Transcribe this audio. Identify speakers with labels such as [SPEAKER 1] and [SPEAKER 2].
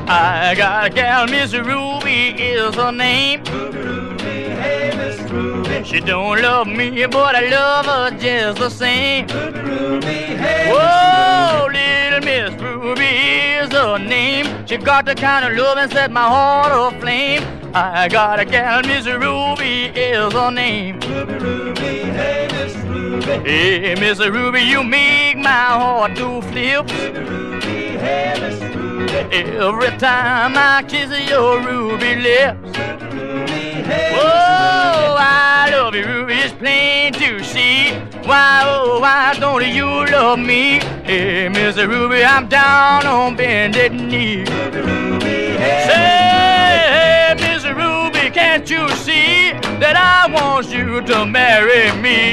[SPEAKER 1] I got a gal, Miss Ruby is her name.
[SPEAKER 2] Hey, Miss Ruby.
[SPEAKER 1] She don't love me, but I love her just the same.
[SPEAKER 2] Ruby, hey,
[SPEAKER 1] Whoa, little Miss Ruby is her name. She got the kind of love and set my heart aflame. I got a gal, Miss Ruby is her name.
[SPEAKER 2] Ruby, hey, Miss Ruby.
[SPEAKER 1] Hey, Miss Ruby, you make my heart do flip.
[SPEAKER 2] Ruby, hey, Miss Ruby.
[SPEAKER 1] Every time I kiss your ruby lips.
[SPEAKER 2] Ruby, hey,
[SPEAKER 1] Whoa, I love you, Ruby, it's plain to see. Why, oh, why don't you love me? Hey, Miss Ruby, I'm down on bended knee.
[SPEAKER 2] Ruby, hey.
[SPEAKER 1] Say, hey, Miss Ruby, can't you see that I want you to marry me?